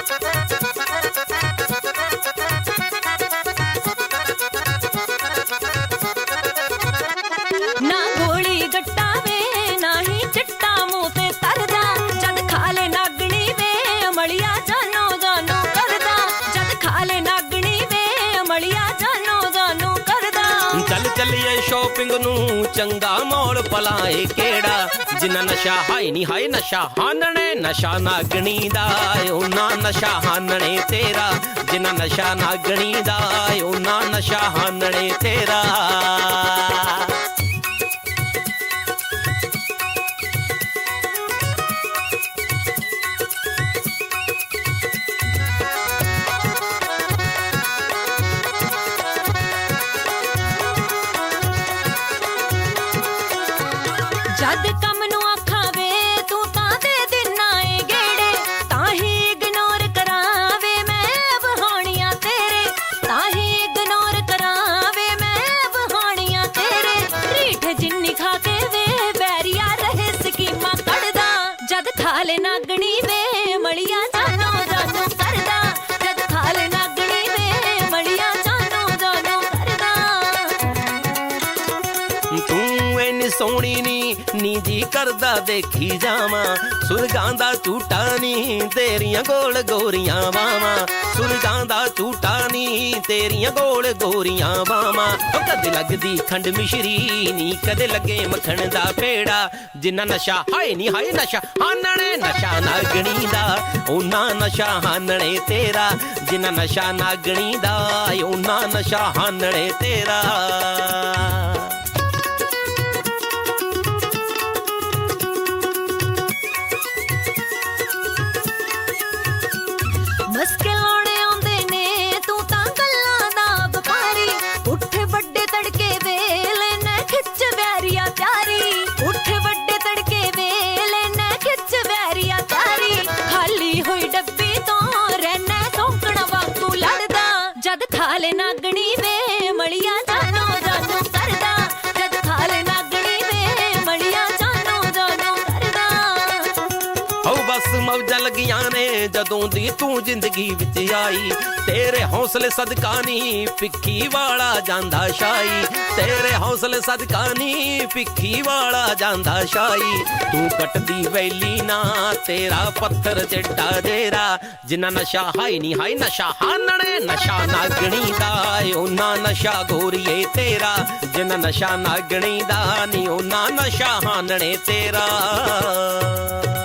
ना गोली गट्टा वे ना ही चिट्टा मुंह ते तरदा, जद खा ले नागणी वे अमलिया जानो जानो करदा, जद खा ले नागणी वे अमलिया जानो जानो करदा। चल चलिए शॉपिंग नू चंगा मॉल पलाए केड़ा, जिन्ना नशा हाय नी हाय नशा हानने, नशा नागणी दा ओना नशा हानने तेरा, जिन्ना नशा नागणी दा ओना नशा हानने तेरा। जद कम नू आखा वे तू तां दे दिना ए गेड़े, तां ही इग्नोर करावे मैं बहानियां तेरे, तां ही इग्नोर करावे मैं बहानियां तेरे। रीठ जिन्नी खा के वे बैरिया रहे स्कीमां कढ़दा, जद खा ले नागणी वे मलिया जानो जानो करदा, जद खा ले नागणी वे मलिया जानो जानो करदा। तू इन्नी सोहनी नी जी करदा देखी जावां, सुरगां दा झूठा नी तेरियां गोल गोरियां बावां, सुरगां दा झूठा नी तेरियां गोल गोरियां बावां। कदे लगदी खंड मिश्री नी कदे लगे मक्खण दा पेड़ा, जिन्ना नशा हाय नी हाय नशा हानने, नशा नागणी दा ओना नशा हानने तेरा, जिन्ना नशा नागणी दा ओना नशा हानने तेरा। मस्के लाने आंदे ने तू तां गल्लां दा वपारी, उठ बड्डे तड़के वेले न खिच बैरिया प्यारी, उठ बड्डे तड़के वेले न खिच बैरिया प्यारी। खाली होई डब्बी तो रहना सौंकना वांगू लड़दा, जद खा ले नागणी वे मलिया जानो जानो करदा, जद खा ले नागणी वे मलिया जानो जानो करदा। औ बस मौजां लगियां ने जदों दी तू जिंदगी विच आई, तेरे हौसले सदका नी पिक्की वाला जांदा शाई, तेरे हौसले सदका नी पिक्की वाला जांदा शाई। तू कटदी वैली ना तेरा पत्थर जेडा जेरा, जिन्ना नशा हाय नी हाय नशा हानने, नशा नागणी दा ओना नशा गोरिए तेरा, जिन्ना नशा नागणी दा नी ओना नशा हानने तेरा।